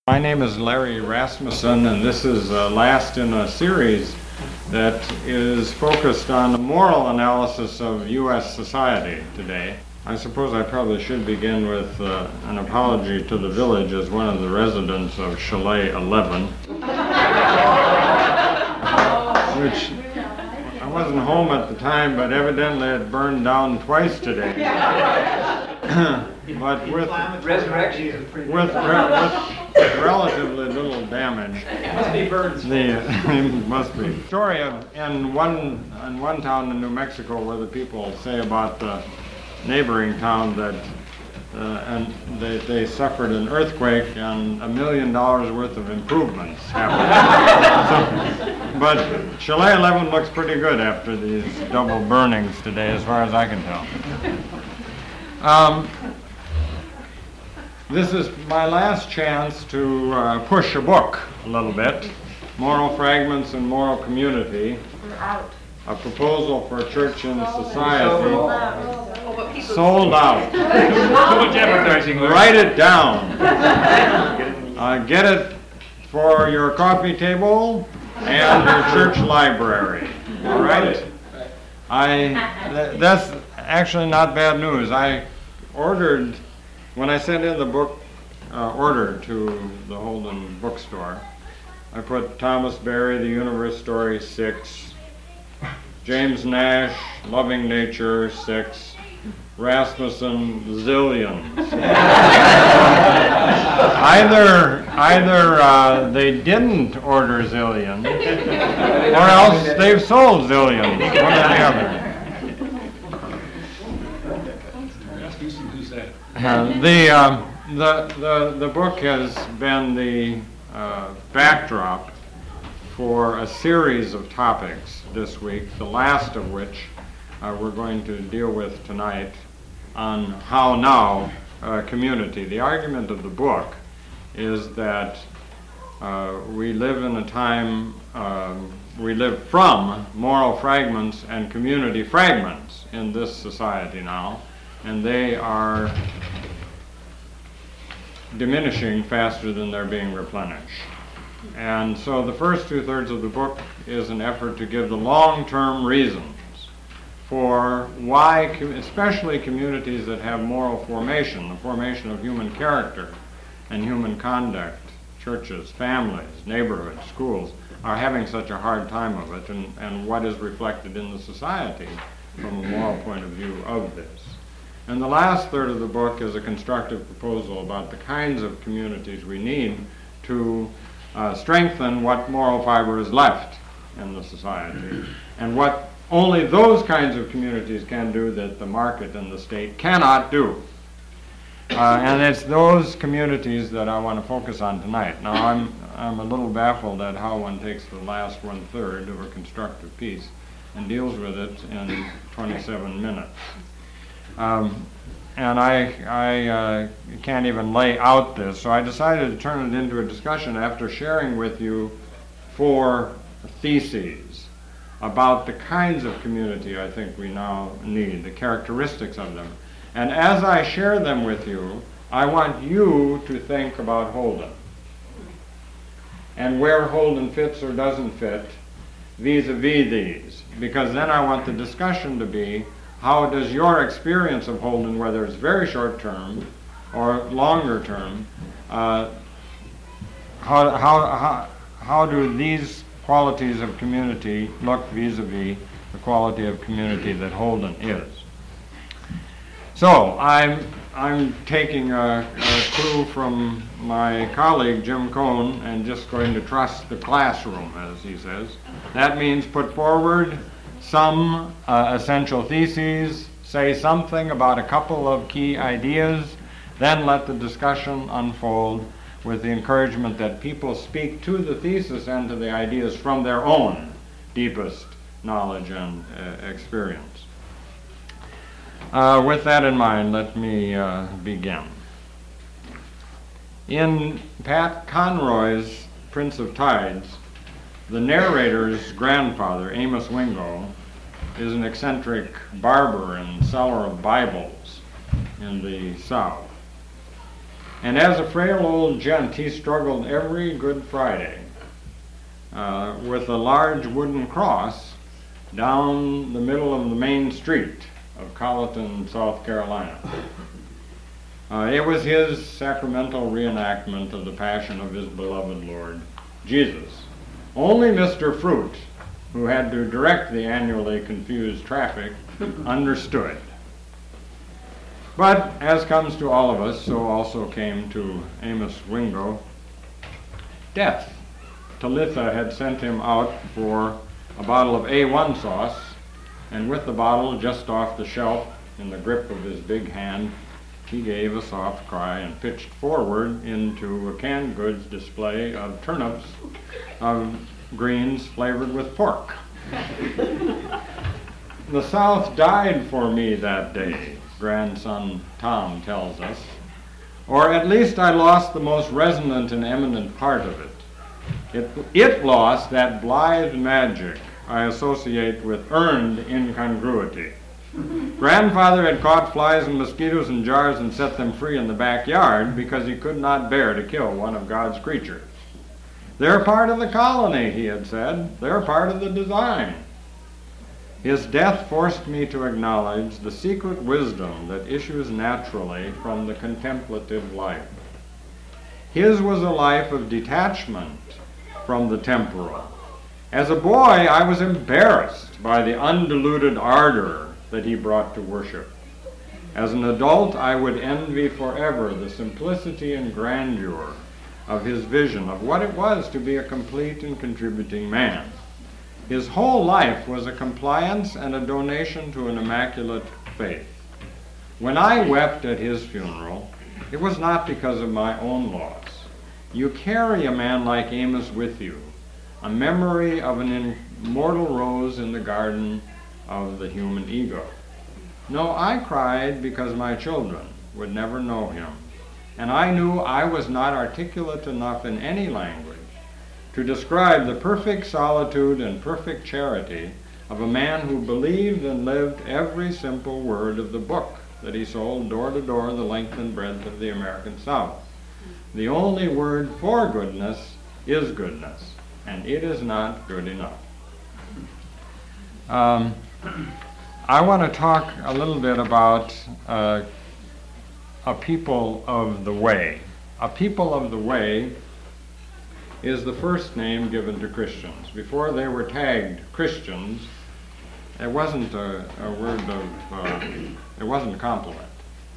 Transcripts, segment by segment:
My name is Larry Rasmussen, and this is last in a series that is focused on the moral analysis of U.S. society today. I suppose I probably should begin with an apology to the village as one of the residents of Chalet 11, which I wasn't home at the time, but evidently it burned down twice today. But with relatively little damage. It must be birds. It must be. Story of in one town in New Mexico where the people say about the neighboring town that and they suffered an earthquake and $1 million worth of improvements happened. But Chalet 11 looks pretty good after these double burnings today, as far as I can tell. This is my last chance to push a book a little bit, Moral Fragments and Moral Community, a proposal for church and society. Sold out. Too much advertising. Write it down. Get it for your coffee table and your church library. All right? That's actually not bad news. I ordered, when I sent in the book order to the Holden bookstore, I put Thomas Berry, The Universe Story, 6, James Nash, Loving Nature, 6, Rasmussen, zillions. Either they didn't order zillions, or else they've sold zillions, one or the other. The book has been the backdrop for a series of topics this week, the last of which we're going to deal with tonight on how now community. The argument of the book is that we live in a time, we live from moral fragments and community fragments in this society now, and they are diminishing faster than they're being replenished. And so the first 2/3 of the book is an effort to give the long-term reasons for why, especially communities that have moral formation, the formation of human character and human conduct, churches, families, neighborhoods, schools, are having such a hard time of it, and what is reflected in the society from a moral point of view of this. And the last third of the book is a constructive proposal about the kinds of communities we need to strengthen what moral fiber is left in the society, and what only those kinds of communities can do that the market and the state cannot do. And it's those communities that I want to focus on tonight. Now, I'm a little baffled at how one takes the last 1/3 of a constructive piece and deals with it in 27 minutes. And I can't even lay out this, so I decided to turn it into a discussion after sharing with you 4 theses about the kinds of community I think we now need, the characteristics of them. And as I share them with you, I want you to think about Holden and where Holden fits or doesn't fit vis-a-vis these, because then I want the discussion to be, how does your experience of Holden, whether it's very short term or longer term, how do these qualities of community look vis-a-vis the quality of community that Holden is? So I'm taking a clue from my colleague Jim Cohn and just going to trust the classroom, as he says. That means put forward some essential theses, say something about a couple of key ideas, then let the discussion unfold with the encouragement that people speak to the thesis and to the ideas from their own deepest knowledge and experience. With that in mind, let me begin. In Pat Conroy's Prince of Tides, the narrator's grandfather, Amos Wingo, is an eccentric barber and seller of Bibles in the South. And as a frail old gent, he struggled every Good Friday with a large wooden cross down the middle of the main street of Colleton, South Carolina. It was his sacramental reenactment of the passion of his beloved Lord Jesus. Only Mr. Fruit, who had to direct the annually confused traffic, understood. But as comes to all of us, so also came to Amos Wingo, death. Talitha had sent him out for a bottle of A1 sauce, and with the bottle just off the shelf in the grip of his big hand, he gave a soft cry and pitched forward into a canned goods display of turnips, of greens flavored with pork. The South died for me that day, grandson Tom tells us, or at least I lost the most resonant and eminent part of it. It lost that blithe magic I associate with earned incongruity. Grandfather had caught flies and mosquitoes in jars and set them free in the backyard because he could not bear to kill one of God's creatures. They're part of the colony, he had said. They're part of the design. His death forced me to acknowledge the secret wisdom that issues naturally from the contemplative life. His was a life of detachment from the temporal. As a boy, I was embarrassed by the undiluted ardor that he brought to worship. As an adult, I would envy forever the simplicity and grandeur of his vision of what it was to be a complete and contributing man. His whole life was a compliance and a donation to an immaculate faith. When I wept at his funeral, it was not because of my own loss. You carry a man like Amos with you, a memory of an immortal rose in the garden of the human ego. No, I cried because my children would never know him, and I knew I was not articulate enough in any language to describe the perfect solitude and perfect charity of a man who believed and lived every simple word of the book that he sold door to door the length and breadth of the American South. The only word for goodness is goodness, and it is not good enough. I want to talk a little bit about a people of the way. A people of the way is the first name given to Christians. Before they were tagged Christians, it wasn't a word of, it wasn't a compliment.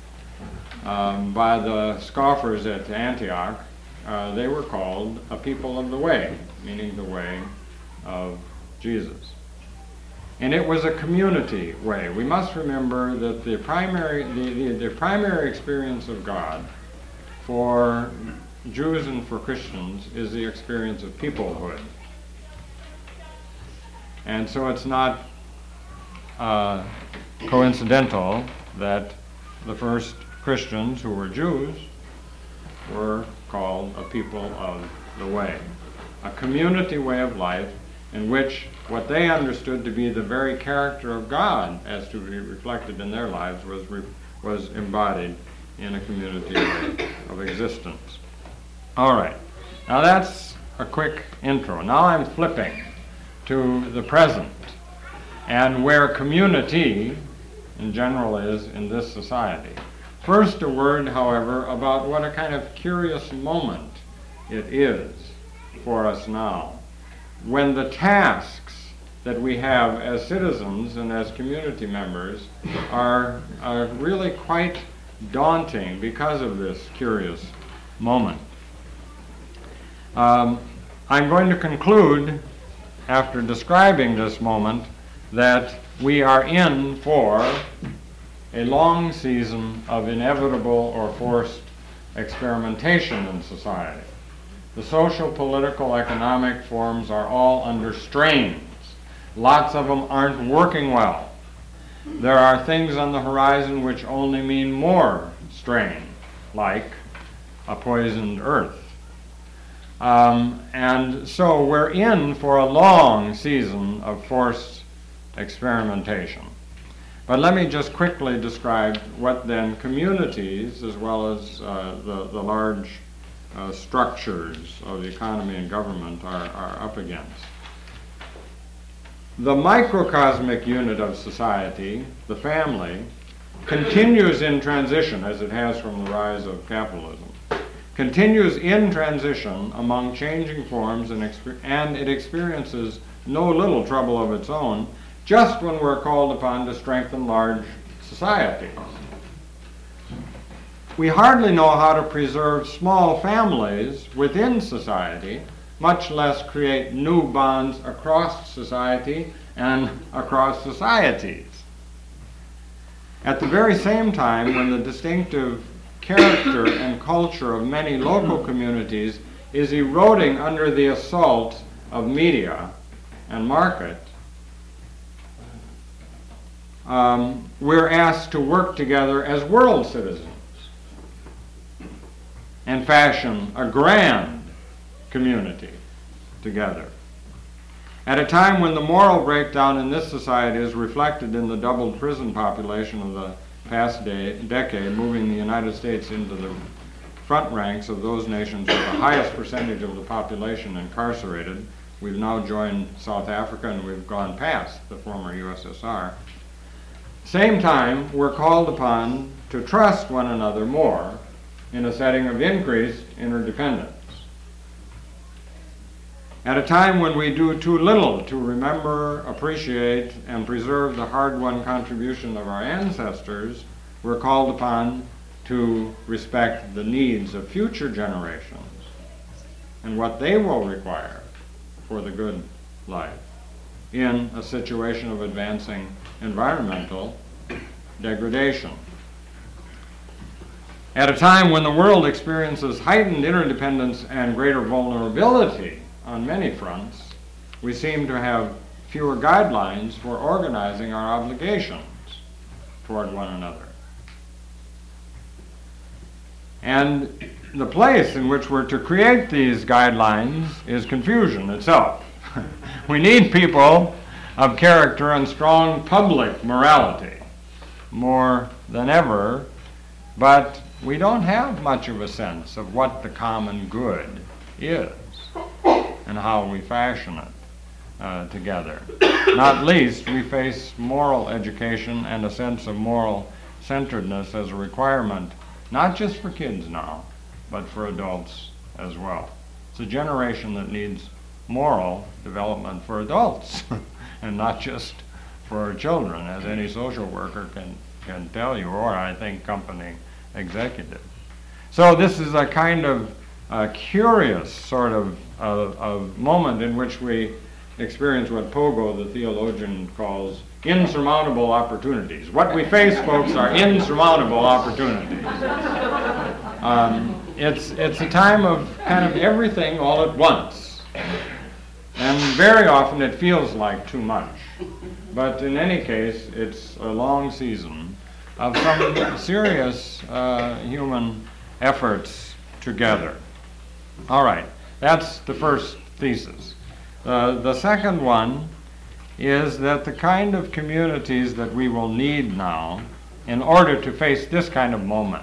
By the scoffers at Antioch, they were called a people of the way, meaning the way of Jesus. And it was a community way. We must remember that the primary experience of God for Jews and for Christians is the experience of peoplehood. And so it's not coincidental that the first Christians who were Jews were called a people of the way. A community way of life in which what they understood to be the very character of God as to be reflected in their lives was embodied in a community way of existence. All right, now that's a quick intro. Now I'm flipping to the present and where community in general is in this society. First, a word, however, about what a kind of curious moment it is for us now, when the tasks that we have as citizens and as community members are really quite daunting because of this curious moment. I'm going to conclude, after describing this moment, that we are in for a long season of inevitable or forced experimentation in society. The social, political, economic forms are all under strains. Lots of them aren't working well. There are things on the horizon which only mean more strain, like a poisoned earth. And so we're in for a long season of forced experimentation. But let me just quickly describe what then communities, as well as the large structures of the economy and government are up against. The microcosmic unit of society, the family, continues in transition, as it has from the rise of capitalism, continues in transition among changing forms, and it experiences no little trouble of its own just when we're called upon to strengthen large societies. We hardly know how to preserve small families within society, much less create new bonds across society and across societies. At the very same time, when the distinctive character and culture of many local communities is eroding under the assault of media and market, we're asked to work together as world citizens and fashion a grand community together. At a time when the moral breakdown in this society is reflected in the doubled prison population of the past decade, moving the United States into the front ranks of those nations with the highest percentage of the population incarcerated. We've now joined South Africa and we've gone past the former USSR. Same time, we're called upon to trust one another more in a setting of increased interdependence. At a time when we do too little to remember, appreciate, and preserve the hard-won contribution of our ancestors, we're called upon to respect the needs of future generations and what they will require for the good life in a situation of advancing environmental degradation. At a time when the world experiences heightened interdependence and greater vulnerability on many fronts, we seem to have fewer guidelines for organizing our obligations toward one another. And the place in which we're to create these guidelines is confusion itself. We need people of character and strong public morality more than ever, but we don't have much of a sense of what the common good is and how we fashion it together. Not least, we face moral education and a sense of moral centeredness as a requirement, not just for kids now, but for adults as well. It's a generation that needs moral development for adults and not just for children, as any social worker can tell you, or I think company executive. So this is a kind of curious sort of moment in which we experience what Pogo, the theologian, calls insurmountable opportunities. What we face, folks, are insurmountable opportunities. It's a time of kind of everything all at once. And very often it feels like too much. But in any case, it's a long season of some serious human efforts together. All right, that's the first thesis. The second one is that the kind of communities that we will need now in order to face this kind of moment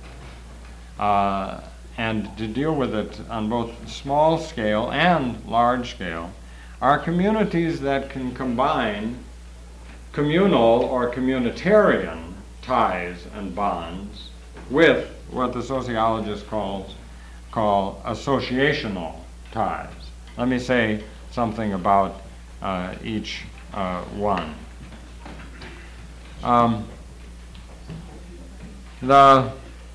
and to deal with it on both small scale and large scale are communities that can combine communal or communitarian ties and bonds with what the sociologists call associational ties. Let me say something about each one. The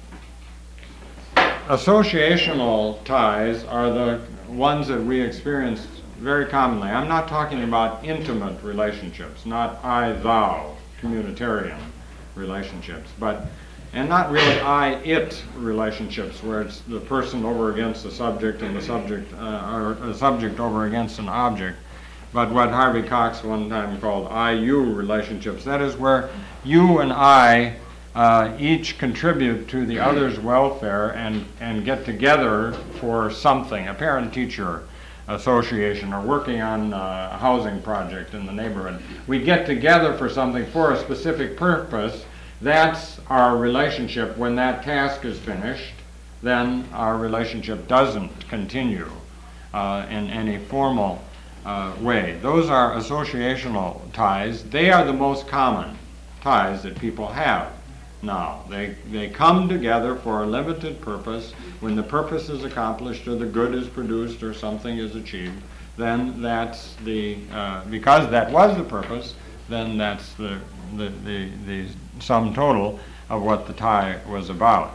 associational ties are the ones that we experience very commonly. I'm not talking about intimate relationships, not I-thou communitarian relationships, and not really I-it relationships where it's the person over against the subject and the subject, or a subject over against an object, but what Harvey Cox one time called I-you relationships. That is where you and I each contribute to the other's welfare and get together for something, a parent-teacher association or working on a housing project in the neighborhood. We get together for something for a specific purpose. That's our relationship. When that task is finished, then our relationship doesn't continue in any formal way. Those are associational ties. They are the most common ties that people have now. They come together for a limited purpose. When the purpose is accomplished or the good is produced or something is achieved, then that's because that was the purpose, then that's the sum total of what the tie was about.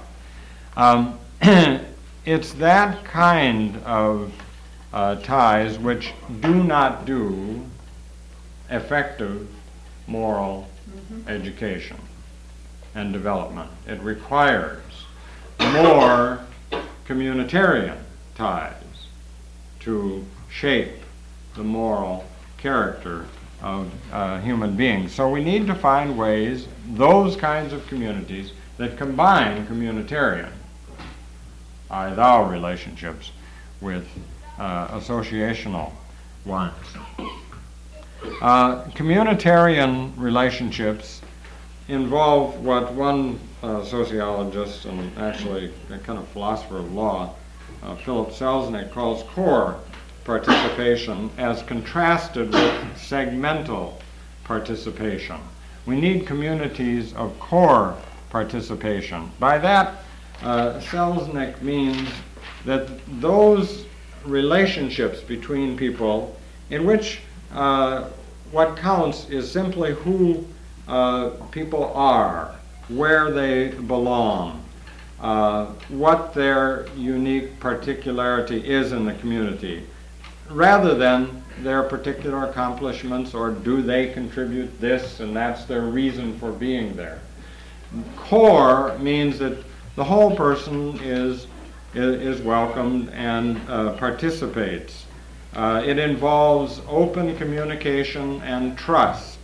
It's that kind of ties which do not do effective moral education and development. It requires more communitarian ties to shape the moral character of human beings. So we need to find ways, those kinds of communities that combine communitarian, I-thou relationships with associational ones. Communitarian relationships involve what one sociologist and actually a kind of philosopher of law, Philip Selznick, calls core participation as contrasted with segmental participation. We need communities of core participation. By that, Selznick means that those relationships between people in which what counts is simply who people are, where they belong, what their unique particularity is in the community, rather than their particular accomplishments or do they contribute this and that's their reason for being there. Core means that the whole person is welcomed and participates. It involves open communication and trust.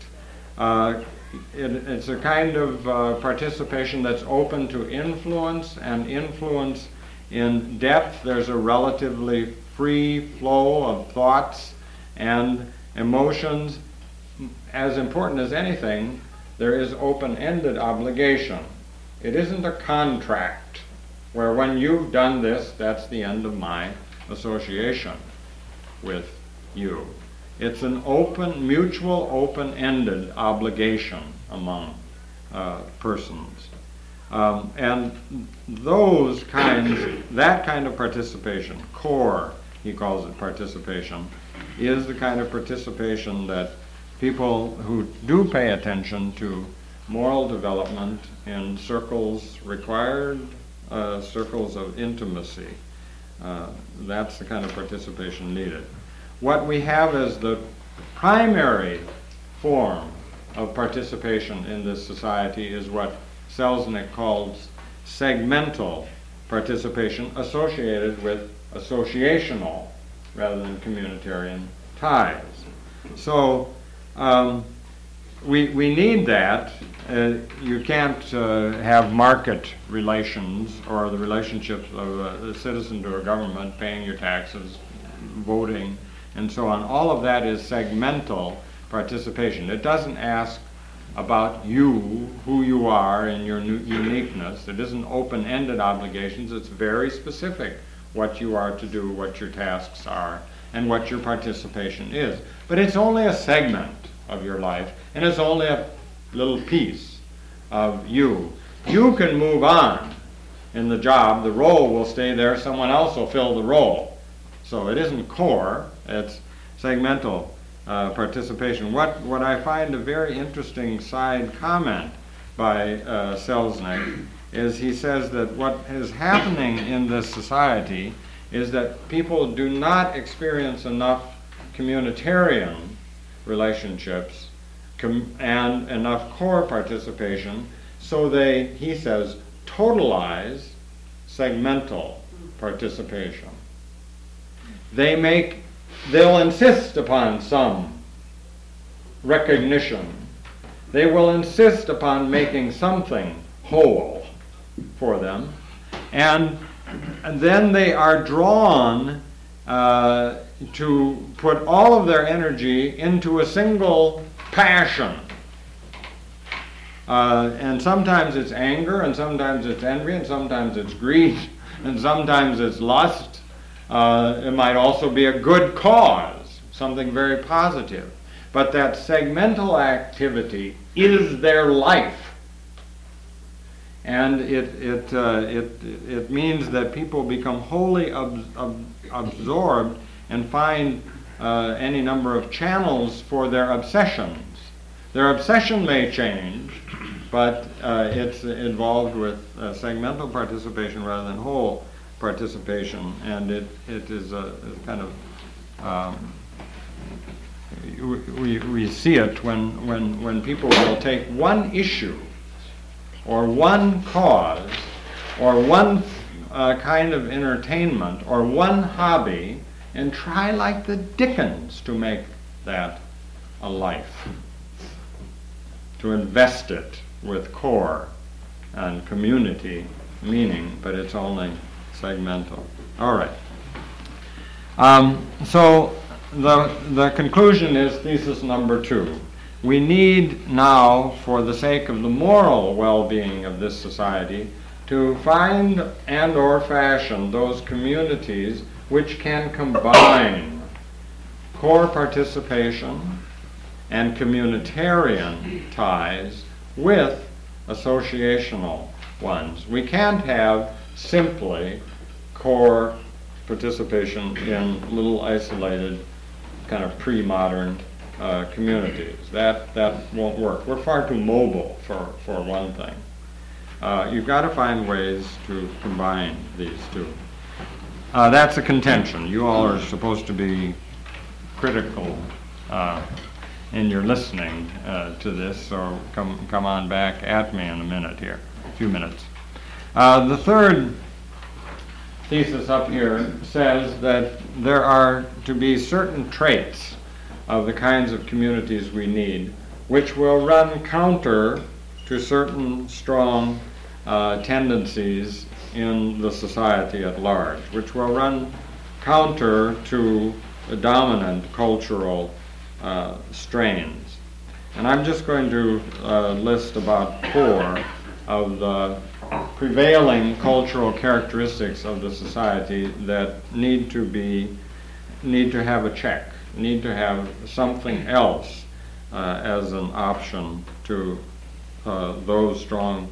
It's a kind of participation that's open to influence, and influence in depth. There's a relatively free flow of thoughts and emotions. As important as anything, there is open-ended obligation. It isn't a contract where when you've done this, that's the end of my association with you. It's an open, mutual, open-ended obligation among persons. And those kinds, that kind of participation, core, he calls it participation, is the kind of participation that people who do pay attention to moral development in circles required, circles of intimacy, that's the kind of participation needed. What we have as the primary form of participation in this society is what Selznick calls segmental participation, associated with associational rather than communitarian ties. So we need that. You can't have market relations or the relationships of a citizen to a government, paying your taxes, voting, and so on. All of that is segmental participation. It doesn't ask about you, who you are, and your uniqueness. It isn't open-ended obligations. It's very specific what you are to do, what your tasks are, and what your participation is. But it's only a segment of your life, and it's only a little piece of you. You can move on in the job. The role will stay there. Someone else will fill the role. So it isn't core. It's segmental participation. What I find a very interesting side comment by Selznick is he says that what is happening in this society is that people do not experience enough communitarian relationships and enough core participation, so they, he says, totalize segmental participation. They'll insist upon some recognition. They will insist upon making something whole for them. And then they are drawn to put all of their energy into a single passion. And sometimes it's anger, and sometimes it's envy, and sometimes it's greed, and sometimes it's lust. It might also be a good cause, something very positive. But that segmental activity is their life. And it means that people become wholly absorbed and find any number of channels for their obsessions. Their obsession may change, but it's involved with segmental participation rather than whole participation, and it is a kind of we see it when people will take one issue or one cause or one kind of entertainment or one hobby and try like the dickens to make that a life, to invest it with core and community meaning, but it's only segmental. All right. So the conclusion is thesis number 2. We need now, for the sake of the moral well-being of this society, to find and or fashion those communities which can combine core participation and communitarian ties with associational ones. We can't have simply core participation in little isolated kind of pre-modern communities. That won't work. We're far too mobile for one thing. You've got to find ways to combine these two. That's a contention. You all are supposed to be critical in your listening to this, so come on back at me in a few minutes. The third thesis up here says that there are to be certain traits of the kinds of communities we need which will run counter to certain strong tendencies in the society at large, which will run counter to the dominant cultural strains. And I'm just going to list about 4 of the prevailing cultural characteristics of the society that need to have a check, need to have something else as an option to those strong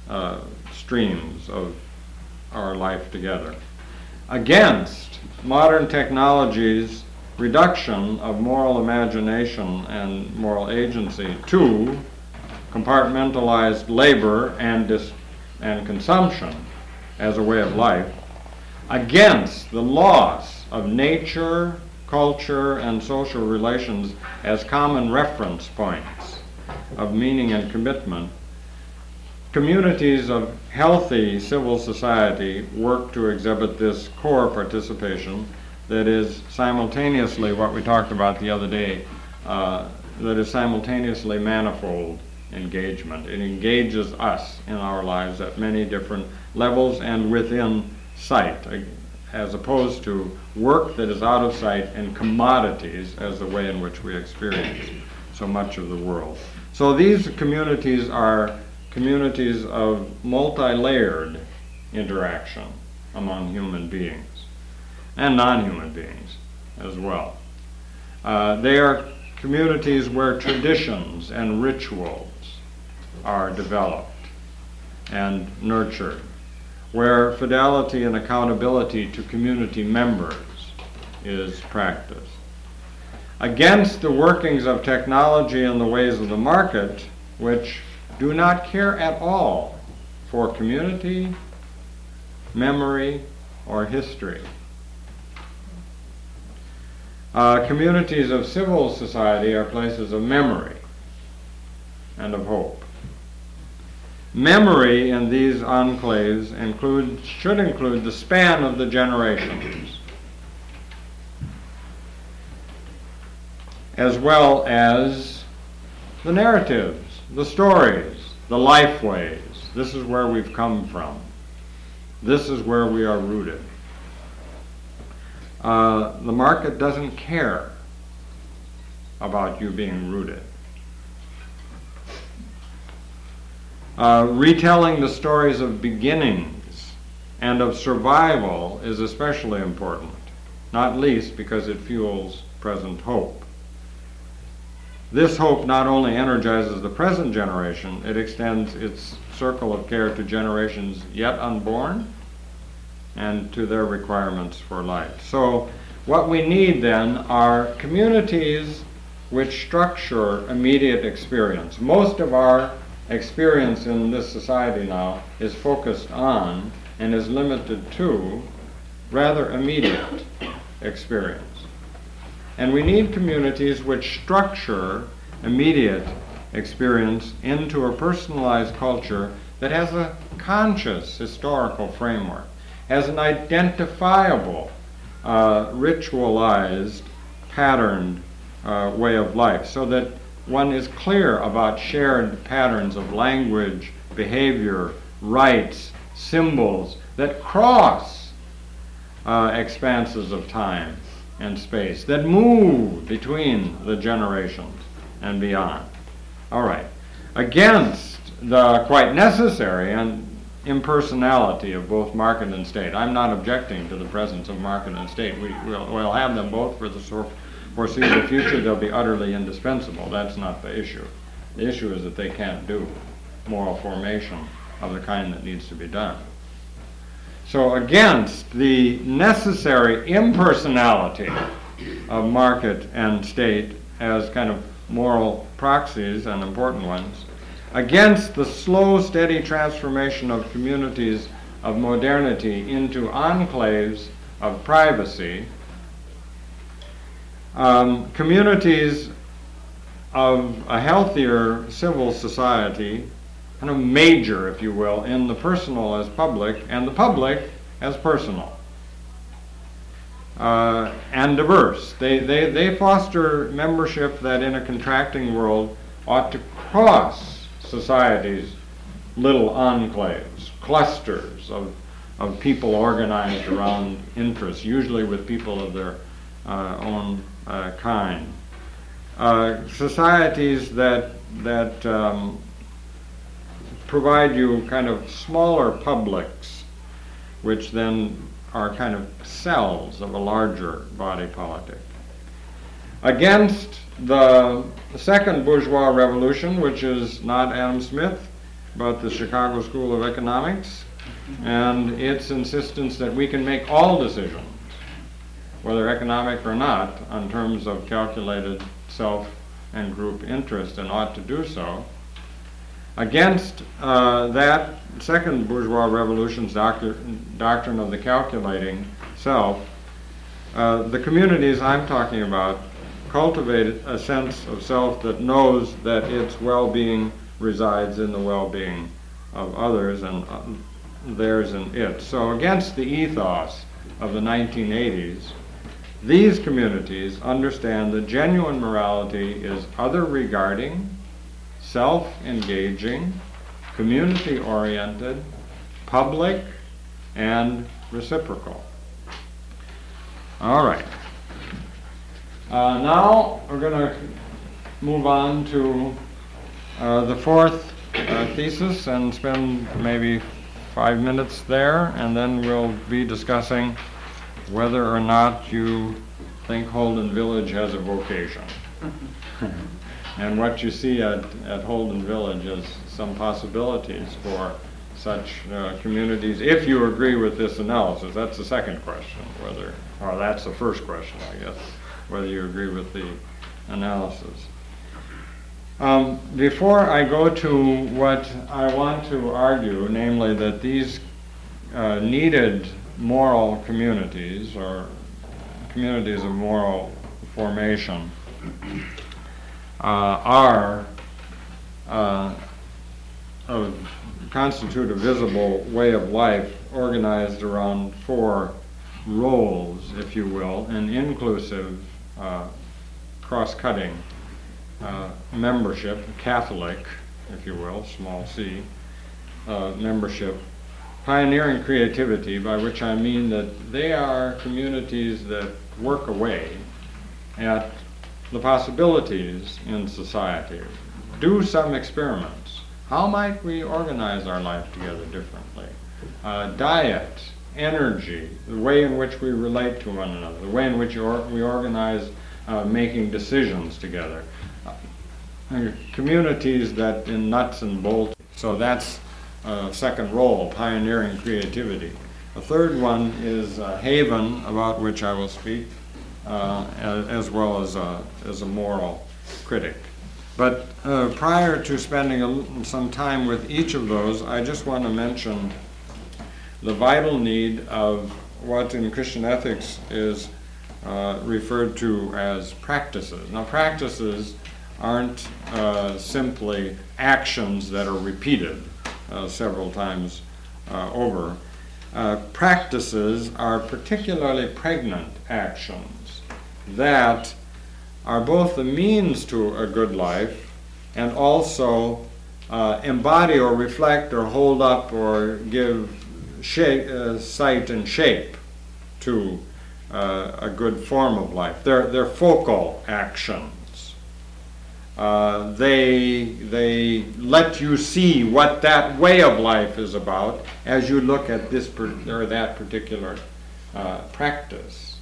streams of our life together. Against modern technology's reduction of moral imagination and moral agency to compartmentalized labor and consumption as a way of life, against the loss of nature, culture, and social relations as common reference points of meaning and commitment, communities of healthy civil society work to exhibit this core participation that is simultaneously what we talked about the other day, that is simultaneously manifold engagement. It engages us in our lives at many different levels and within sight, as opposed to work that is out of sight and commodities as the way in which we experience so much of the world. So these communities are communities of multi-layered interaction among human beings and non-human beings as well. They are communities where traditions and rituals are developed and nurtured, where fidelity and accountability to community members is practiced. Against the workings of technology and the ways of the market, which do not care at all for community, memory, or history. Communities of civil society are places of memory and of hope. Memory in these enclaves should include the span of the generations, as well as the narratives, the stories, the lifeways. This is where we've come from. This is where we are rooted. the market doesn't care about you being rooted. Retelling the stories of beginnings and of survival is especially important, not least because it fuels present hope. This hope not only energizes the present generation, it extends its circle of care to generations yet unborn and to their requirements for life. So what we need then are communities which structure immediate experience. Most of our experience in this society now is focused on and is limited to rather immediate experience. And we need communities which structure immediate experience into a personalized culture that has a conscious historical framework, has an identifiable, ritualized, patterned way of life, so that one is clear about shared patterns of language, behavior, rites, symbols that cross expanses of time and space, that move between the generations and beyond. All right. Against the quite necessary and impersonality of both market and state. I'm not objecting to the presence of market and state. We'll have them both for the foreseeable future. They'll be utterly indispensable. That's not the issue. The issue is that they can't do moral formation of the kind that needs to be done. So against the necessary impersonality of market and state as kind of moral proxies and important ones, against the slow, steady transformation of communities of modernity into enclaves of privacy, communities of a healthier civil society kind of major, if you will, in the personal as public and the public as personal and diverse. They foster membership that in a contracting world ought to cross society's little enclaves, clusters of people organized around interests, usually with people of their own kind. Societies that provide you kind of smaller publics, which then are kind of cells of a larger body politic. Against the second bourgeois revolution, which is not Adam Smith, but the Chicago School of Economics, and its insistence that we can make all decisions, whether economic or not, on terms of calculated self and group interest, and ought to do so. Against that second bourgeois revolution's doctrine of the calculating self, the communities I'm talking about cultivate a sense of self that knows that its well-being resides in the well-being of others and theirs and it. So against the ethos of the 1980s, these communities understand that genuine morality is other-regarding, self-engaging, community-oriented, public, and reciprocal. All right. Now we're going to move on to the fourth thesis and spend maybe 5 minutes there, and then we'll be discussing whether or not you think Holden Village has a vocation. And what you see at Holden Village is some possibilities for such communities, if you agree with this analysis. That's the second question, or that's the first question, I guess, whether you agree with the analysis. Before I go to what I want to argue, namely that these needed moral communities, or communities of moral formation, constitute a visible way of life organized around 4 roles, if you will, an inclusive, cross-cutting membership, Catholic, if you will, small c, membership pioneering creativity, by which I mean that they are communities that work away at the possibilities in society. Do some experiments. How might we organize our life together differently? Diet, energy, the way in which we relate to one another, the way in which we organize making decisions together. Communities that in nuts and bolts. So that's second role, pioneering creativity. The third one is haven, about which I will speak, as well as a moral critic. But prior to spending some time with each of those, I just want to mention the vital need of what in Christian ethics is referred to as practices. Now, practices aren't simply actions that are repeated several times over. Practices are particularly pregnant actions that are both the means to a good life and also embody or reflect or hold up or give sight and shape to a good form of life. They're focal actions. They let you see what that way of life is about as you look at this or that particular practice.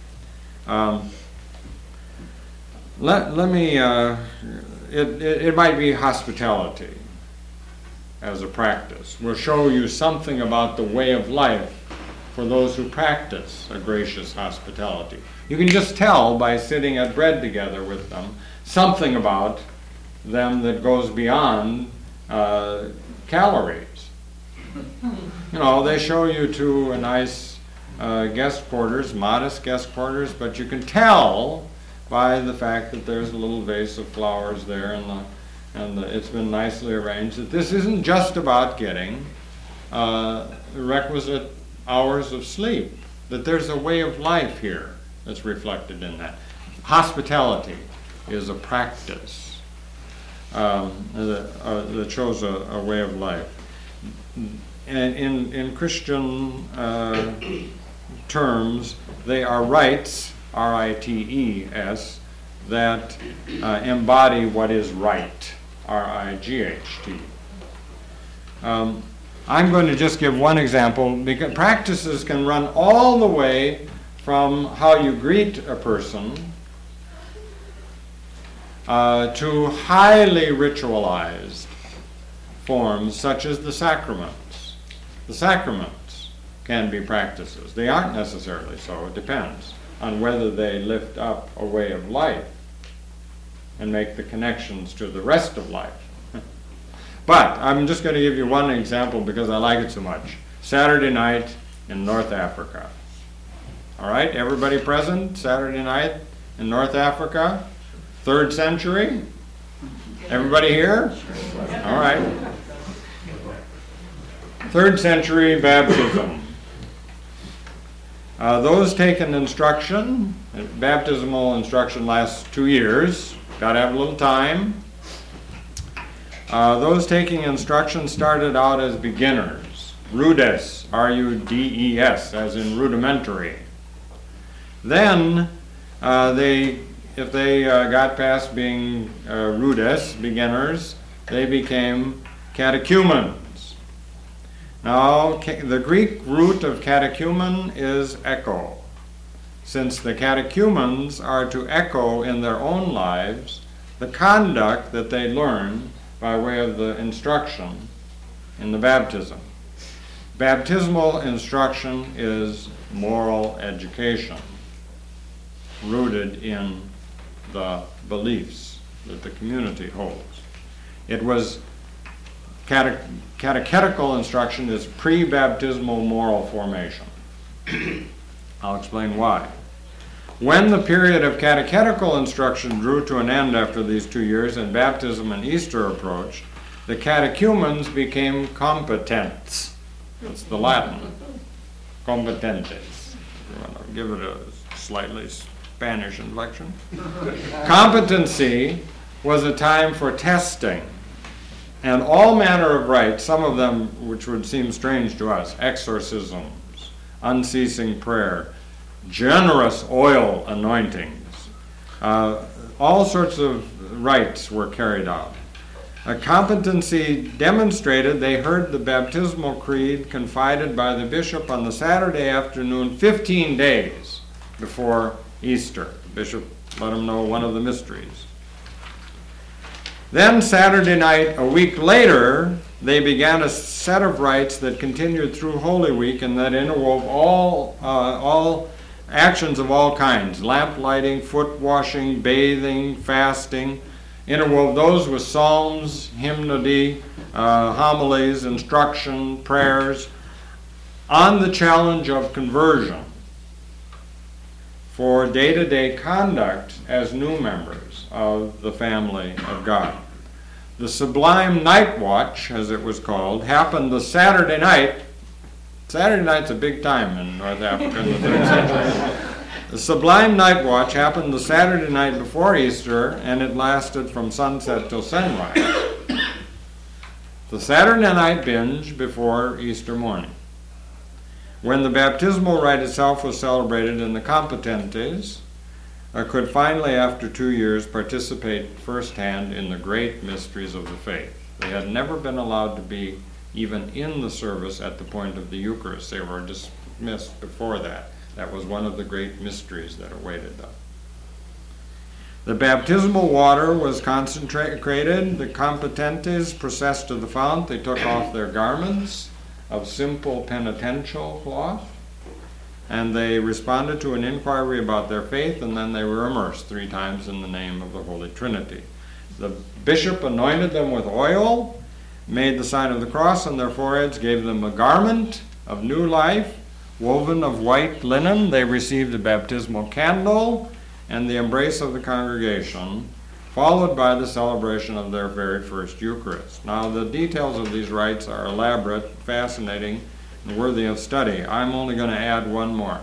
Let me, it might be hospitality as a practice. We'll show you something about the way of life for those who practice a gracious hospitality. You can just tell by sitting at bread together with them something about them that goes beyond calories. You know, they show you to a nice guest quarters, modest guest quarters, but you can tell by the fact that there's a little vase of flowers there and it's been nicely arranged that this isn't just about getting requisite hours of sleep, that there's a way of life here that's reflected in that. Hospitality is a practice that shows a way of life. And in Christian terms, they are rites, R-I-T-E-S, that embody what is right, R-I-G-H-T. I'm going to just give one example, because practices can run all the way from how you greet a person to highly ritualized forms such as the sacraments. The sacraments can be practices. They aren't necessarily so. It depends on whether they lift up a way of life and make the connections to the rest of life. But I'm just going to give you one example because I like it so much. Saturday night in North Africa. All right, everybody present? Saturday night in North Africa, 3rd century? Everybody here? All right. 3rd century baptism. Those taking instruction, baptismal instruction lasts 2 years. Got to have a little time. Those taking instruction started out as beginners. Rudes, R-U-D-E-S, as in rudimentary. Then, if they got past being rudes, beginners, they became catechumens. Now, the Greek root of catechumen is echo. Since the catechumens are to echo in their own lives the conduct that they learn by way of the instruction in the baptism. Baptismal instruction is moral education, rooted in the beliefs that the community holds. It was catechetical instruction is pre-baptismal moral formation. I'll explain why. When the period of catechetical instruction drew to an end after these 2 years and baptism and Easter approached, the catechumens became competents. That's the Latin. Competentes. You want to give it a slightly Spanish inflection. Competency was a time for testing And all manner of rites, some of them which would seem strange to us, exorcisms, unceasing prayer, generous oil anointings, all sorts of rites were carried out. A competency demonstrated. They heard the baptismal creed confided by the bishop on the Saturday afternoon, 15 days before Easter. The bishop let them know one of the mysteries. Then Saturday night, a week later, they began a set of rites that continued through Holy Week and that interwove all actions of all kinds: lamp lighting, foot washing, bathing, fasting. Interwove those with psalms, hymnody, homilies, instruction, prayers, on the challenge of conversion for day-to-day conduct as new members of the family of God. The Sublime Night Watch, as it was called, happened the Saturday night. Saturday night's a big time in North Africa in the 3rd century. The Sublime Night Watch happened the Saturday night before Easter, and it lasted from sunset till sunrise. The Saturday night binge before Easter morning. When the baptismal rite itself was celebrated, and the competentes could finally, after 2 years, participate firsthand in the great mysteries of the faith. They had never been allowed to be even in the service at the point of the Eucharist. They were dismissed before that. That was one of the great mysteries that awaited them. The baptismal water was consecrated. The competentes processed to the fount. They took off their garments of simple penitential cloth, and they responded to an inquiry about their faith, and then they were immersed 3 times in the name of the Holy Trinity. The bishop anointed them with oil, made the sign of the cross on their foreheads, gave them a garment of new life, woven of white linen. They received a baptismal candle and the embrace of the congregation, followed by the celebration of their very first Eucharist. Now, the details of these rites are elaborate, fascinating, and worthy of study. I'm only going to add one more.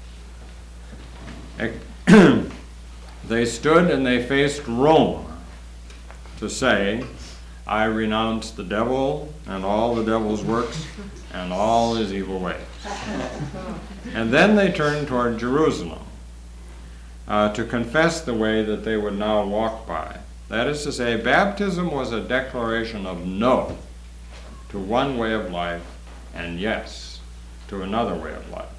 They stood and they faced Rome to say, "I renounce the devil and all the devil's works and all his evil ways." And then they turned toward Jerusalem to confess the way that they would now walk by. That is to say, baptism was a declaration of no to one way of life and yes to another way of life.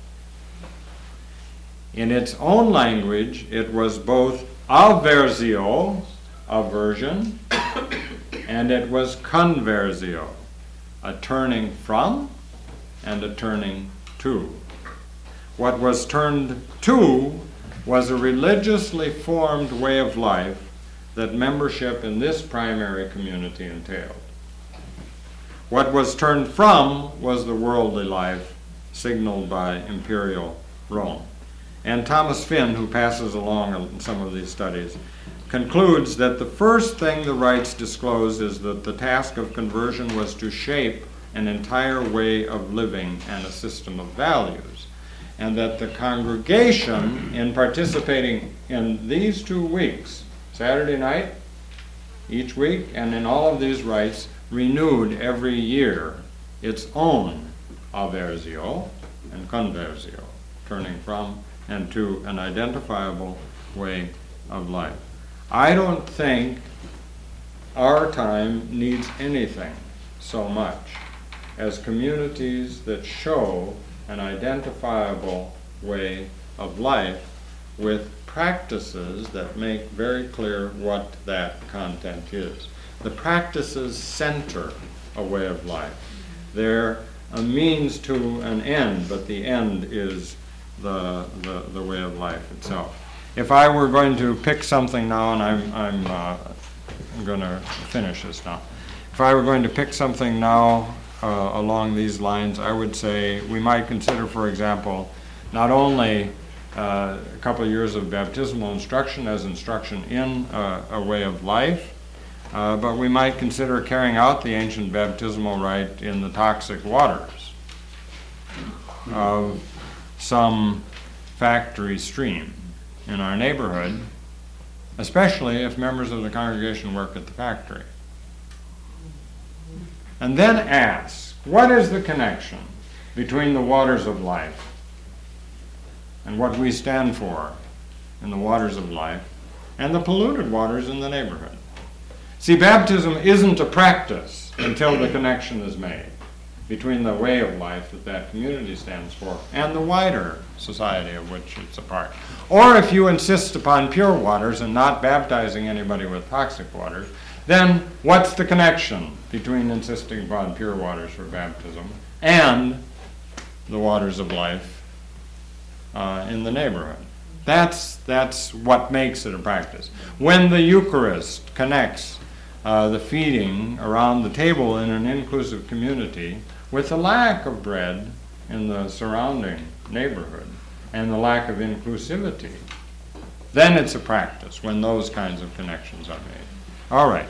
In its own language, it was both aversio, aversion, and it was conversio, a turning from and a turning to. What was turned to was a religiously formed way of life that membership in this primary community entailed. What was turned from was the worldly life signaled by imperial Rome. And Thomas Finn, who passes along some of these studies, concludes that the first thing the rites disclose is that the task of conversion was to shape an entire way of living and a system of values, and that the congregation, in participating in these 2 weeks, Saturday night each week, and in all of these rites, renewed every year its own aversio and conversio, turning from and to an identifiable way of life. I don't think our time needs anything so much as communities that show an identifiable way of life with practices that make very clear what that content is. The practices center a way of life. They're a means to an end, but the end is the way of life itself. If I were going to pick something now, and I'm going to finish this now. If I were going to pick something now along these lines, I would say we might consider, for example, not only a couple of years of baptismal instruction as instruction in a way of life, but we might consider carrying out the ancient baptismal rite in the toxic waters of some factory stream in our neighborhood, especially if members of the congregation work at the factory. and then ask, what is the connection between the waters of life and what we stand for in the waters of life and the polluted waters in the neighborhood? See, baptism isn't a practice until the connection is made between the way of life that that community stands for and the wider society of which it's a part. Or if you insist upon pure waters and not baptizing anybody with toxic waters, then what's the connection between insisting upon pure waters for baptism and the waters of life in the neighborhood? That's what makes it a practice. When the Eucharist connects the feeding around the table in an inclusive community with the lack of bread in the surrounding neighborhood and the lack of inclusivity, then it's a practice when those kinds of connections are made. All right.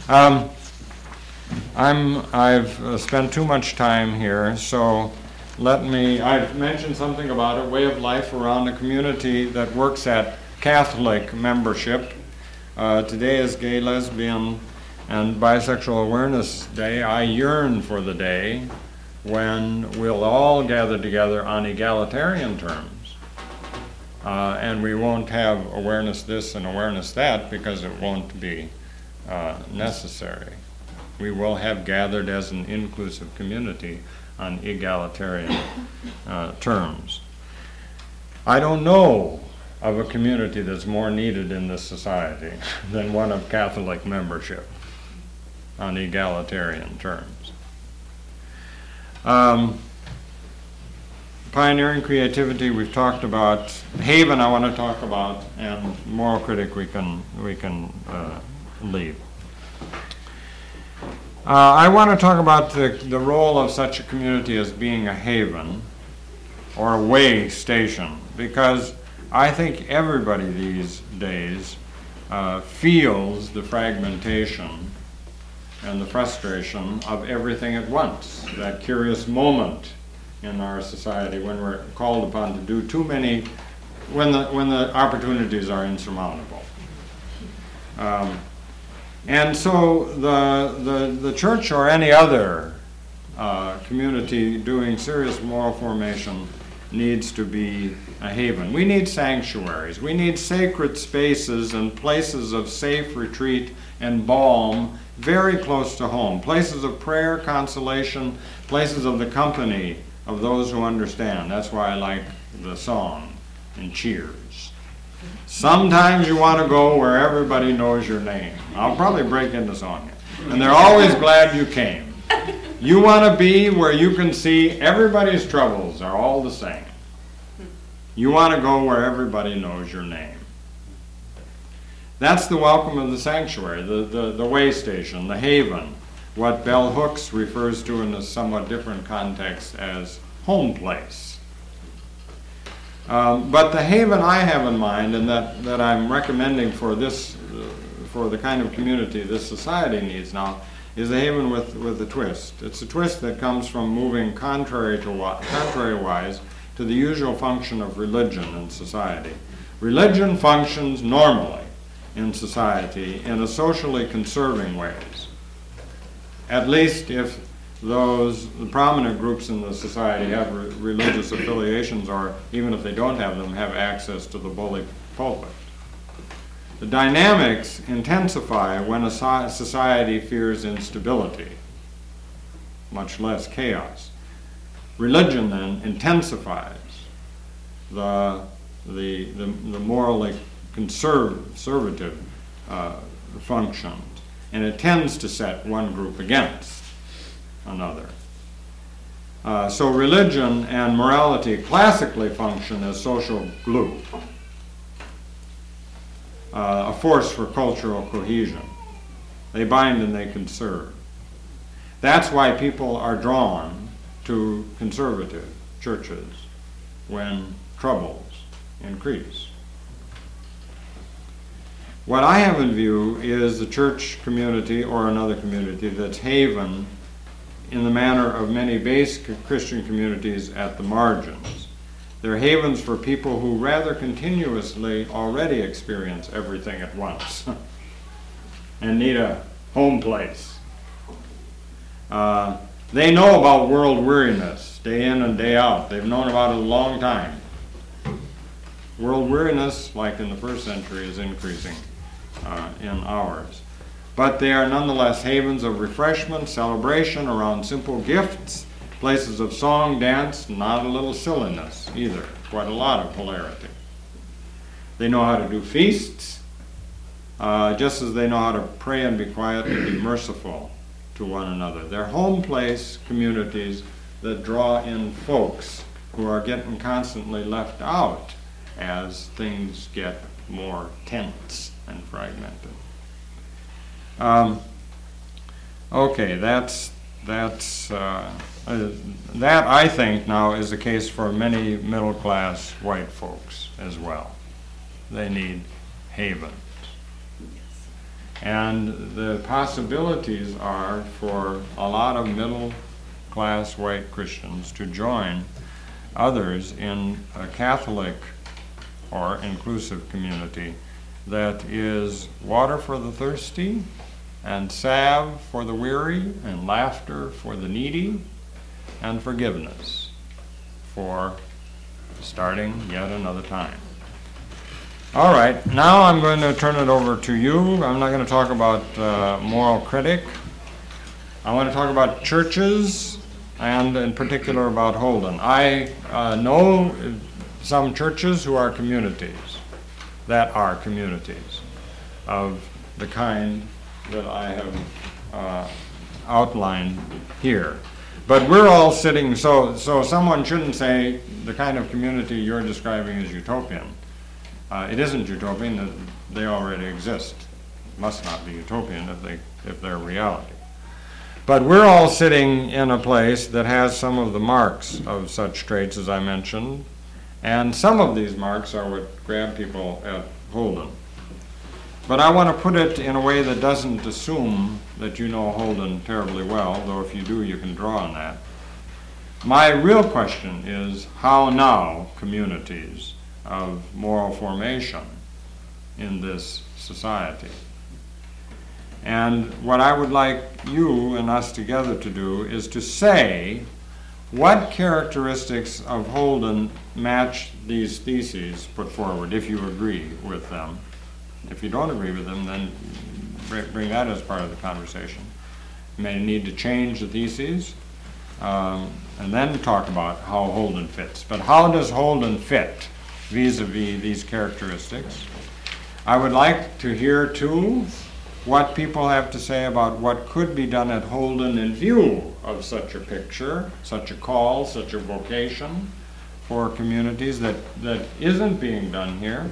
I've spent too much time here, so I've mentioned something about a way of life around a community that works at Catholic membership. Today is Gay, Lesbian, and Bisexual Awareness Day. I yearn for the day when we'll all gather together on egalitarian terms. And we won't have awareness this and awareness that because it won't be necessary. We will have gathered as an inclusive community on egalitarian terms. I don't know of a community that's more needed in this society than one of Catholic membership on egalitarian terms. Pioneering creativity we've talked about. Haven I want to talk about, and moral critic we can leave. I want to talk about the role of such a community as being a haven or a way station, because I think everybody these days feels the fragmentation and the frustration of everything at once, that curious moment in our society when we're called upon to do too many, when the opportunities are insurmountable. And so the church or any other community doing serious moral formation needs to be a haven. We need sanctuaries. We need sacred spaces and places of safe retreat and balm very close to home, places of prayer, consolation, places of the company of those who understand. That's why I like the song in Cheers. Sometimes you want to go where everybody knows your name. I'll probably break into song here. And they're always glad you came. You want to be where you can see everybody's troubles are all the same. You want to go where everybody knows your name. That's the welcome of the sanctuary, the way station, the haven, what Bell Hooks refers to in a somewhat different context as home place. But the haven I have in mind, and that I'm recommending for this, for the kind of community this society needs now, is a haven with a twist. It's a twist that comes from moving contrary-wise to the usual function of religion in society. Religion functions normally in society in a socially conserving ways, at least if the prominent groups in the society have religious affiliations, or even if they don't have them, have access to the bully pulpit. The dynamics intensify when a society fears instability, much less chaos. Religion then intensifies the morally conservative functions, and it tends to set one group against another. So religion and morality classically function as social glue, a force for cultural cohesion. They bind and they conserve. That's why people are drawn to conservative churches when troubles increase. What I have in view is a church community or another community that's haven in the manner of many base Christian communities at the margins. They're havens for people who rather continuously already experience everything at once and need a home place. They know about world weariness, day in and day out. They've known about it a long time. World weariness, like in the first century, is increasing in ours. But they are nonetheless havens of refreshment, celebration around simple gifts, places of song, dance, not a little silliness either, quite a lot of hilarity. They know how to do feasts, just as they know how to pray and be quiet and be merciful to one another. They're home place communities that draw in folks who are getting constantly left out as things get more tense and fragmented. Okay, that I think now is the case for many middle-class white folks as well. They need havens. And the possibilities are for a lot of middle-class white Christians to join others in a Catholic or inclusive community that is water for the thirsty, and salve for the weary, and laughter for the needy, and forgiveness for starting yet another time. All right, now I'm going to turn it over to you. I'm not going to talk about moral critic. I want to talk about churches, and in particular about Holden. I know some churches who are communities, that are communities of the kind that I have outlined here. But we're all sitting, so someone shouldn't say the kind of community you're describing is utopian. It isn't utopian, that they already exist. It must not be utopian if they're reality. But we're all sitting in a place that has some of the marks of such traits as I mentioned, and some of these marks are what grab people at Holden. But I want to put it in a way that doesn't assume that you know Holden terribly well, though if you do, you can draw on that. My real question is, how now communities of moral formation in this society? And what I would like you and us together to do is to say what characteristics of Holden match these theses put forward, if you agree with them. If you don't agree with them, then bring that as part of the conversation. You may need to change the theses, and then talk about how Holden fits. But how does Holden fit vis-a-vis these characteristics? I would like to hear, too, what people have to say about what could be done at Holden in view of such a picture, such a call, such a vocation for communities that isn't being done here.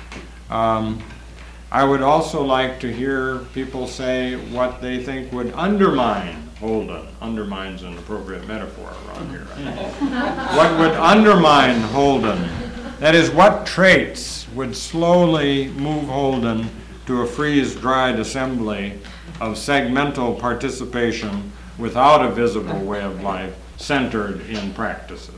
I would also like to hear people say what they think would undermine Holden. Undermine's an appropriate metaphor around here. What would undermine Holden? That is, what traits would slowly move Holden to a freeze-dried assembly of segmental participation without a visible way of life centered in practices.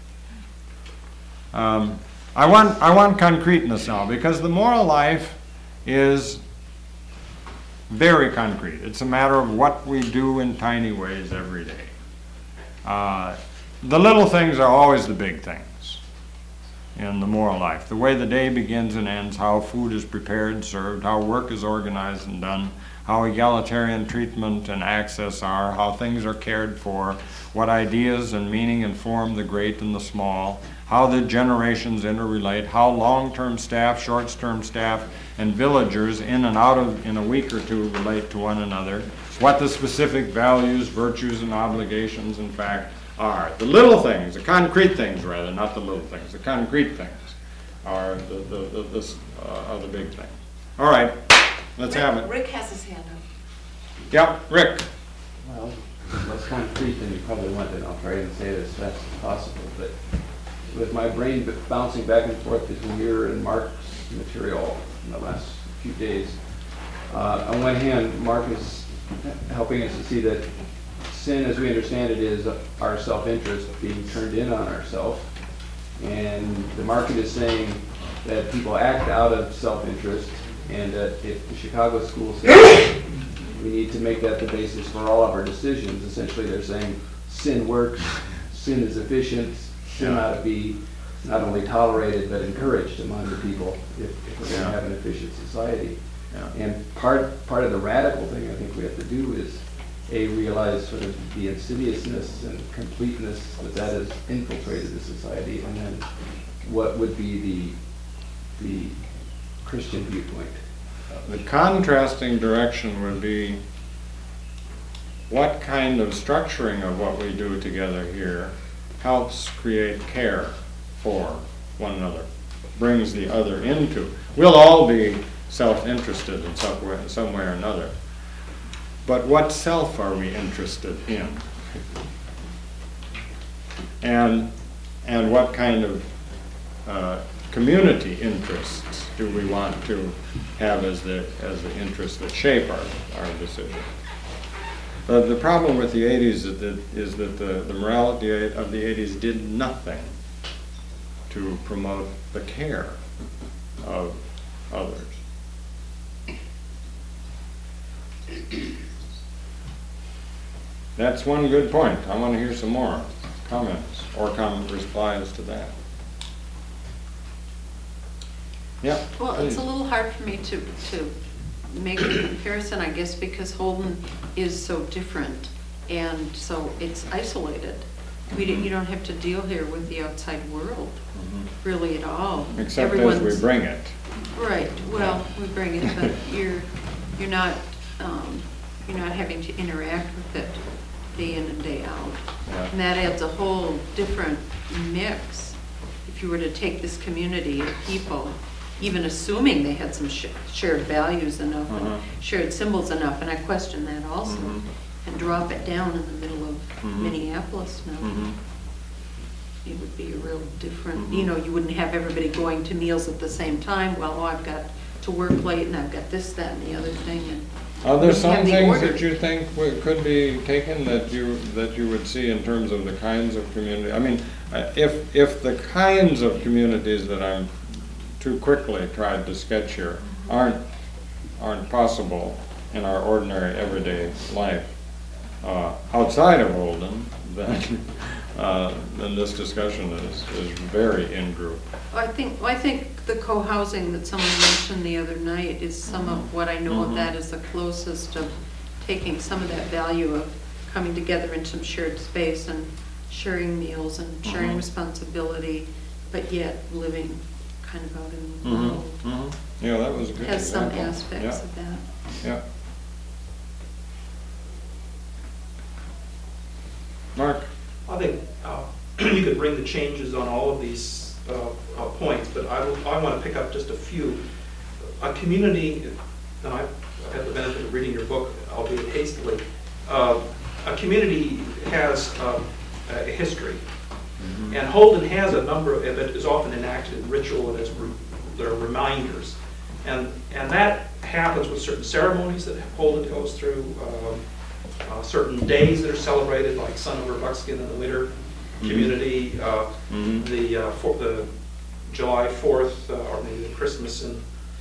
I want concreteness now, because the moral life is very concrete. It's a matter of what we do in tiny ways every day. The little things are always the big things in the moral life. The way the day begins and ends, how food is prepared and served, how work is organized and done, how egalitarian treatment and access are, how things are cared for, what ideas and meaning inform the great and the small, how the generations interrelate, how long-term staff, short-term staff, and villagers in and out of in a week or two relate to one another, what the specific values, virtues, and obligations, in fact, are. The little things, the concrete things rather, not the little things, the concrete things are the big things. All right, let's have it. Rick has his hand up. Yep, Rick. Well, less concrete than you probably want, and I'll try and say it as fast as possible, but with my brain bouncing back and forth between your and Mark's material in the last few days, on one hand, Mark is helping us to see that sin, as we understand it, is our self-interest being turned in on ourselves, and the market is saying that people act out of self-interest, and that if the Chicago school system we need to make that the basis for all of our decisions. Essentially, they're saying sin works, sin is efficient, sin Yeah. ought to be not only tolerated but encouraged among the people if we're going to Yeah. have an efficient society. Yeah. And part of the radical thing I think we have to do is realize sort of the insidiousness and completeness that has infiltrated the society, and then what would be the Christian viewpoint. The contrasting direction would be what kind of structuring of what we do together here helps create care for one another, brings the other into. We'll all be self-interested in some way or another. But what self are we interested in? And what kind of community interests do we want to have as the interests that shape our decision? The problem with the 80s is that the morality of the 80s did nothing to promote the care of others. That's one good point. I want to hear some more comments or replies to that. Yeah. Well, please. it's a little hard for me to make a comparison, I guess, because Holden is so different, and so it's isolated. You don't have to deal here with the outside world, really, at all. Except as we bring it. Right, well, we bring it, but you're not having to interact with it day in and day out. Yeah. And that adds a whole different mix. If you were to take this community of people, even assuming they had some shared values enough and shared symbols enough, and I question that also, and drop it down in the middle of Minneapolis now, it would be a real different, you wouldn't have everybody going to meals at the same time. Well, I've got to work late and I've got this, that, and the other thing. And Are there some have the things order. that you think could be taken that you would see in terms of the kinds of community? I mean, if the kinds of communities that I'm too quickly tried to sketch here aren't possible in our ordinary everyday life outside of Holden, then this discussion is very in group. I think the co-housing that someone mentioned the other night is some of what I know of that is the closest of taking some of that value of coming together in some shared space and sharing meals and sharing responsibility, but yet living kind of out in the world. Yeah, that was a good Has some example. aspects of that. Yeah. Mark? I think you could bring the changes on all of these points, but I want to pick up just a few. A community, and I've had the benefit of reading your book, albeit hastily, a community has a history. And Holden has a number of it is often enacted in ritual and as there are reminders. And that happens with certain ceremonies that Holden goes through, certain days that are celebrated, like Sun Over Buckskin in the winter community, the July 4th, or maybe the Christmas, and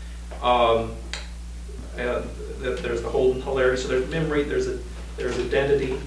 there's the Holden Hilarity. So there's memory, there's identity.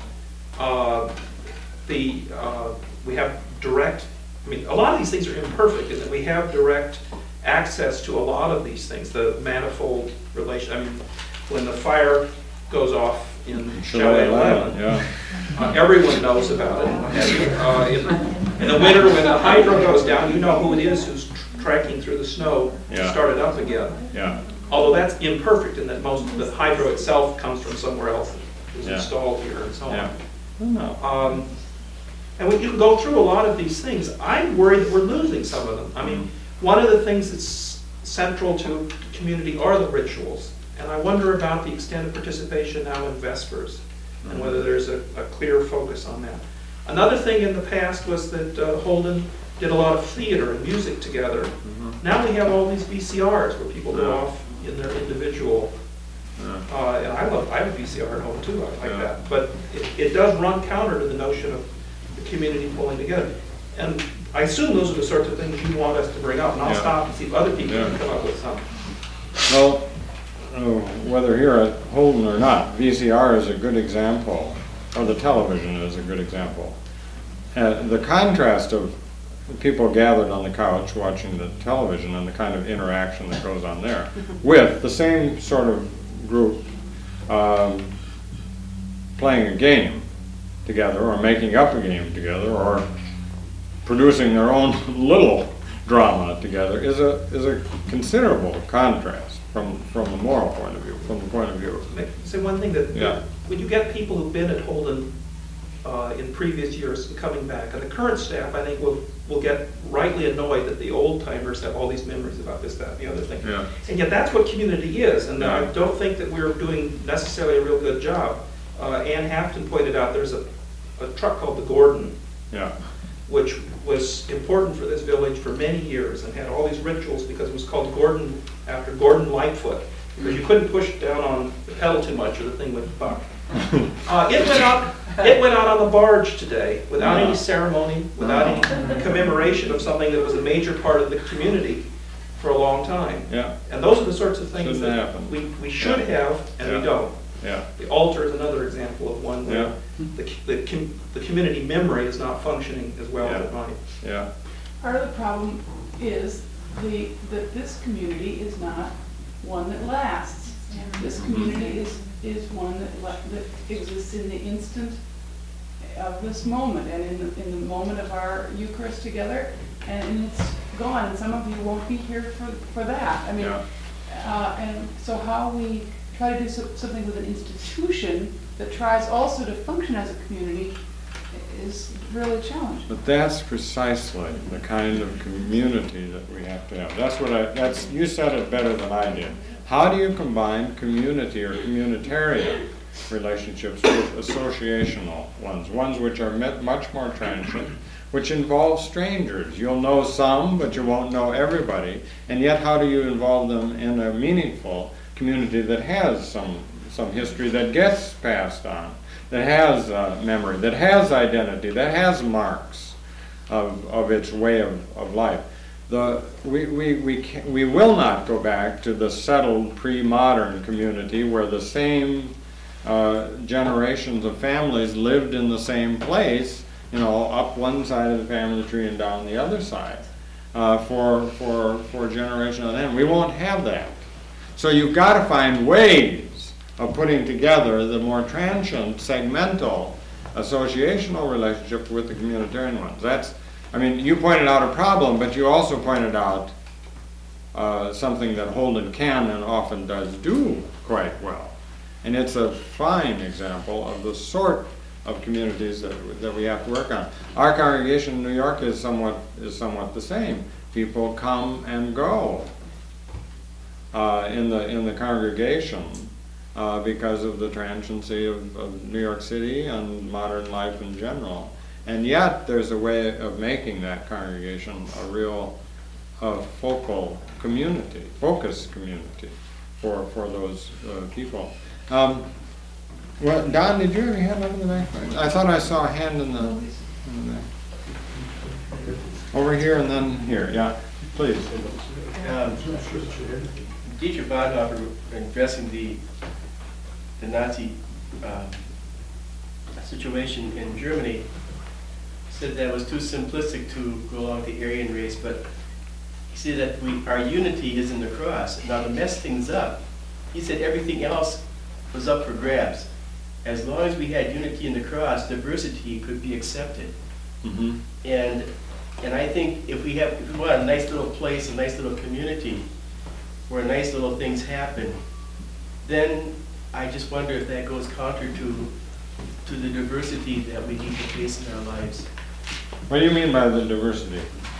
We have direct, a lot of these things are imperfect in that we have direct access to a lot of these things, the manifold relation. When the fire goes off in Chalet 11, everyone knows about it. In the winter, when the hydro goes down, you know who it is who's trekking through the snow to start it up again. Yeah. Although that's imperfect in that most of the hydro itself comes from somewhere else. It was installed here and so on. And you can go through a lot of these things. I'm worried that we're losing some of them. One of the things that's central to community are the rituals. And I wonder about the extent of participation now in Vespers and whether there's a clear focus on that. Another thing in the past was that Holden did a lot of theater and music together. Now we have all these VCRs where people go off in their individual. And I have a VCR at home too, I like that. But it does run counter to the notion of the community pulling together. And I assume those are the sorts of things you want us to bring up, and I'll stop and see if other people can come up with some. Well, whether here at Holden or not, VCR is a good example, or the television is a good example. The contrast of people gathered on the couch watching the television and the kind of interaction that goes on there, with the same sort of group playing a game together, or making up a game together, or producing their own little drama together, is a considerable contrast from the moral point of view, from the point of view. Say one thing that, Yeah. when you get people who've been at Holden in previous years and coming back, and the current staff, I think, will get rightly annoyed that the old timers have all these memories about this, that, and the other thing. Yeah. And yet that's what community is, and I Yeah. don't think that we're doing necessarily a real good job. Ann Hafton pointed out there's a truck called the Gordon, Yeah. which was important for this village for many years and had all these rituals because it was called Gordon, after Gordon Lightfoot, because you couldn't push down on the pedal too much or the thing would buck. It went out on the barge today without any ceremony, without any commemoration of something that was a major part of the community for a long time. Yeah. And those are the sorts of things Shouldn't that happen. we should have and Yeah. we don't. Yeah. The altar is another example of one Yeah. where the community memory is not functioning as well as it Yeah. might. Yeah. Part of the problem is that this community is not one that lasts. This community is one that exists in the instant of this moment, and in the moment of our Eucharist together, and it's gone, and some of you won't be here for that. I mean, and so how we try to do something with an institution that tries also to function as a community is really challenging. But that's precisely the kind of community that we have to have. That's you said it better than I did. How do you combine community or communitarian relationships with associational ones which are much more transient, which involve strangers? You'll know some, but you won't know everybody. And yet, how do you involve them in a meaningful community that has some history, that gets passed on, that has memory, that has identity, that has marks of its way of life? We will not go back to the settled pre-modern community where the same generations of families lived in the same place, up one side of the family tree and down the other side for generations on end. We won't have that. So you've got to find ways of putting together the more transient, segmental, associational relationship with the communitarian ones. You pointed out a problem, but you also pointed out something that Holden can and often does do quite well. And it's a fine example of the sort of communities that we have to work on. Our congregation in New York is somewhat the same. People come and go in the congregation because of the transiency of New York City and modern life in general. And yet there's a way of making that congregation a real focal community, focused community for those people. Well, Don, did you have a hand over the back? I thought I saw a hand in the back. Over here and then here, yeah, please. Dietrich Bonhoeffer, addressing the Nazi situation in Germany, said that it was too simplistic to go along with the Aryan race, but he said that our unity is in the cross. Now, to mess things up, he said everything else was up for grabs. As long as we had unity in the cross, diversity could be accepted. Mm-hmm. And I think if we want a nice little place, a nice little community, where nice little things happen, then I just wonder if that goes counter to the diversity that we need to face in our lives. What do you mean by the diversity?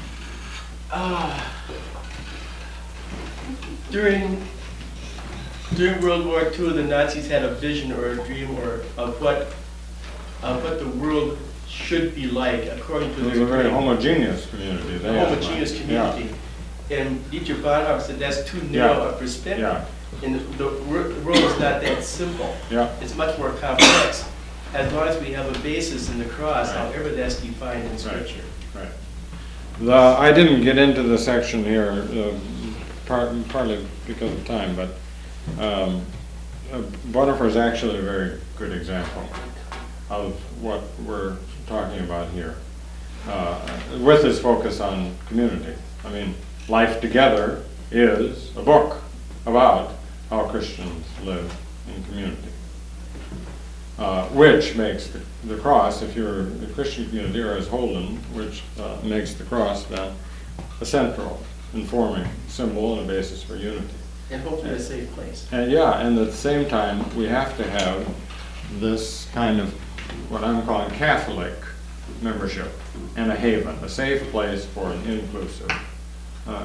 During World War II, the Nazis had a vision or a dream of what the world should be like according to It was their a very dream. homogeneous community. A homogeneous community. And Dietrich Bonhoeffer said that's too narrow a perspective. Yeah. And the world is not that simple. Yeah. It's much more complex. As long as we have a basis in the cross, Right. however that's defined in Scripture. Right. I didn't get into the section here, partly because of time, but Bonhoeffer is actually a very good example of what we're talking about here, with his focus on community. I mean, Life Together is a book about how Christians live in community, which makes the cross, if you're a Christian community, or as Holden, which makes the cross then a central, informing symbol and a basis for unity. And hopefully a safe place. And yeah, and at the same time, we have to have this kind of what I'm calling Catholic membership and a haven, a safe place for an inclusive